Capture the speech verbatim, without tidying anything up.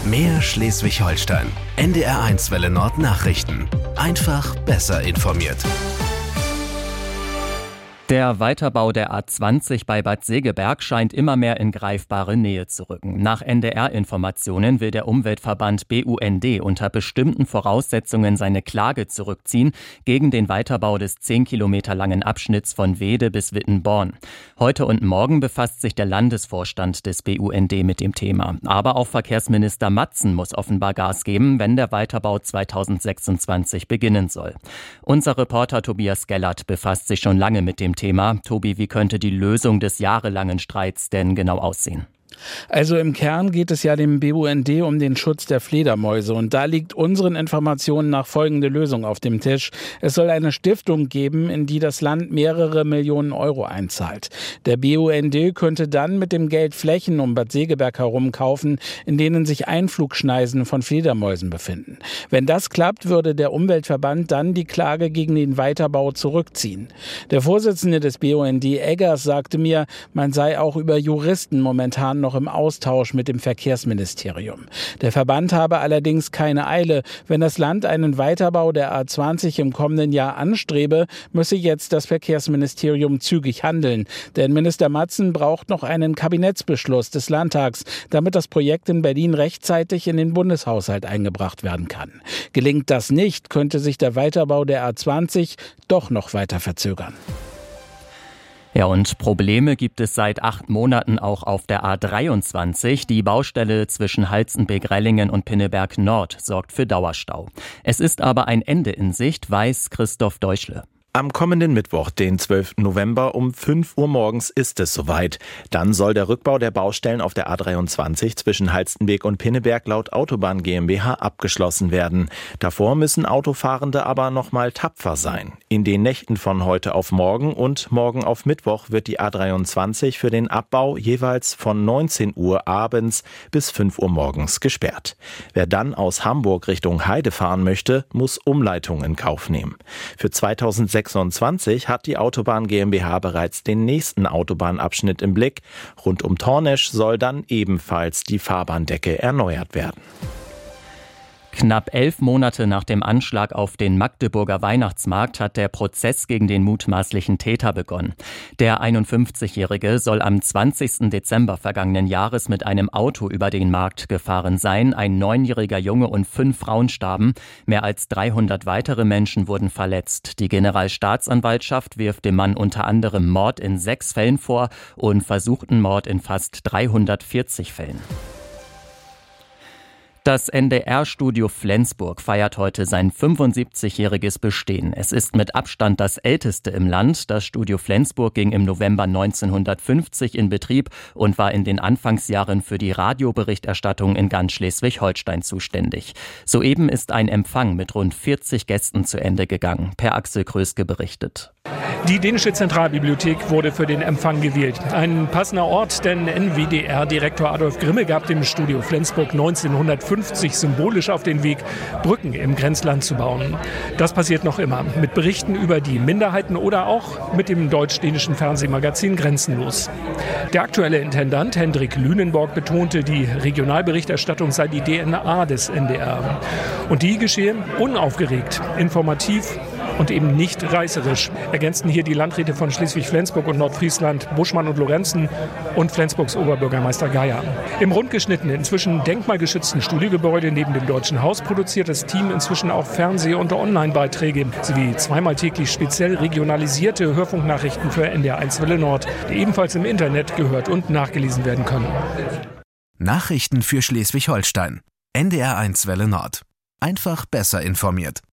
Mehr Schleswig-Holstein. N D R eins Welle Nord Nachrichten. Einfach besser informiert. Der Weiterbau der A zwanzig bei Bad Segeberg scheint immer mehr in greifbare Nähe zu rücken. Nach N D R-Informationen will der Umweltverband B U N D unter bestimmten Voraussetzungen seine Klage zurückziehen gegen den Weiterbau des zehn Kilometer langen Abschnitts von Weede bis Wittenborn. Heute und morgen befasst sich der Landesvorstand des B U N D mit dem Thema. Aber auch Verkehrsminister Matzen muss offenbar Gas geben, wenn der Weiterbau zweitausendsechsundzwanzig beginnen soll. Unser Reporter Tobias Gellert befasst sich schon lange mit dem Thema. Tobi, wie könnte die Lösung des jahrelangen Streits denn genau aussehen? Also im Kern geht es ja dem B U N D um den Schutz der Fledermäuse. Und da liegt unseren Informationen nach folgende Lösung auf dem Tisch. Es soll eine Stiftung geben, in die das Land mehrere Millionen Euro einzahlt. Der B U N D könnte dann mit dem Geld Flächen um Bad Segeberg herum kaufen, in denen sich Einflugschneisen von Fledermäusen befinden. Wenn das klappt, würde der Umweltverband dann die Klage gegen den Weiterbau zurückziehen. Der Vorsitzende des B U N D, Eggers, sagte mir, man sei auch über Juristen momentan noch im Austausch mit dem Verkehrsministerium. Der Verband habe allerdings keine Eile. Wenn das Land einen Weiterbau der A zwanzig im kommenden Jahr anstrebe, müsse jetzt das Verkehrsministerium zügig handeln. Denn Minister Matzen braucht noch einen Kabinettsbeschluss des Landtags, damit das Projekt in Berlin rechtzeitig in den Bundeshaushalt eingebracht werden kann. Gelingt das nicht, könnte sich der Weiterbau der A zwanzig doch noch weiter verzögern. Ja, und Probleme gibt es seit acht Monaten auch auf der A dreiundzwanzig. Die Baustelle zwischen Halstenbek-Rellingen und Pinneberg Nord sorgt für Dauerstau. Es ist aber ein Ende in Sicht, weiß Christoph Deutschle. Am kommenden Mittwoch, den zwölften November um fünf Uhr morgens ist es soweit. Dann soll der Rückbau der Baustellen auf der A dreiundzwanzig zwischen Halstenbek und Pinneberg laut Autobahn GmbH abgeschlossen werden. Davor müssen Autofahrende aber noch mal tapfer sein. In den Nächten von heute auf morgen und morgen auf Mittwoch wird die A dreiundzwanzig für den Abbau jeweils von neunzehn Uhr abends bis fünf Uhr morgens gesperrt. Wer dann aus Hamburg Richtung Heide fahren möchte, muss Umleitung in Kauf nehmen. Für zweitausendsechsundzwanzig hat die Autobahn GmbH bereits den nächsten Autobahnabschnitt im Blick. Rund um Tornesch soll dann ebenfalls die Fahrbahndecke erneuert werden. Knapp elf Monate nach dem Anschlag auf den Magdeburger Weihnachtsmarkt hat der Prozess gegen den mutmaßlichen Täter begonnen. Der einundfünfzigjährige soll am zwanzigsten Dezember vergangenen Jahres mit einem Auto über den Markt gefahren sein. Ein neunjähriger Junge und fünf Frauen starben. Mehr als dreihundert weitere Menschen wurden verletzt. Die Generalstaatsanwaltschaft wirft dem Mann unter anderem Mord in sechs Fällen vor und versuchten Mord in fast dreihundertvierzig Fällen. Das N D R-Studio Flensburg feiert heute sein fünfundsiebzigjähriges Bestehen. Es ist mit Abstand das älteste im Land. Das Studio Flensburg ging im November neunzehnhundertfünfzig in Betrieb und war in den Anfangsjahren für die Radioberichterstattung in ganz Schleswig-Holstein zuständig. Soeben ist ein Empfang mit rund vierzig Gästen zu Ende gegangen. Per Axel Kröske berichtet. Die Dänische Zentralbibliothek wurde für den Empfang gewählt. Ein passender Ort, denn N W D R-Direktor Adolf Grimme gab dem Studio Flensburg neunzehnhundertfünfzig symbolisch auf den Weg, Brücken im Grenzland zu bauen. Das passiert noch immer, mit Berichten über die Minderheiten oder auch mit dem deutsch-dänischen Fernsehmagazin Grenzenlos. Der aktuelle Intendant Hendrik Lünenborg betonte, die Regionalberichterstattung sei die D N A des N D R. Und die geschehe unaufgeregt, informativ und eben nicht reißerisch, ergänzten hier die Landräte von Schleswig-Flensburg und Nordfriesland, Buschmann und Lorenzen und Flensburgs Oberbürgermeister Geier. Im rundgeschnittenen, inzwischen denkmalgeschützten Studiogebäude neben dem Deutschen Haus produziert das Team inzwischen auch Fernseh- und Online-Beiträge sowie zweimal täglich speziell regionalisierte Hörfunknachrichten für N D R eins Welle Nord, die ebenfalls im Internet gehört und nachgelesen werden können. Nachrichten für Schleswig-Holstein. N D R eins Welle Nord. Einfach besser informiert.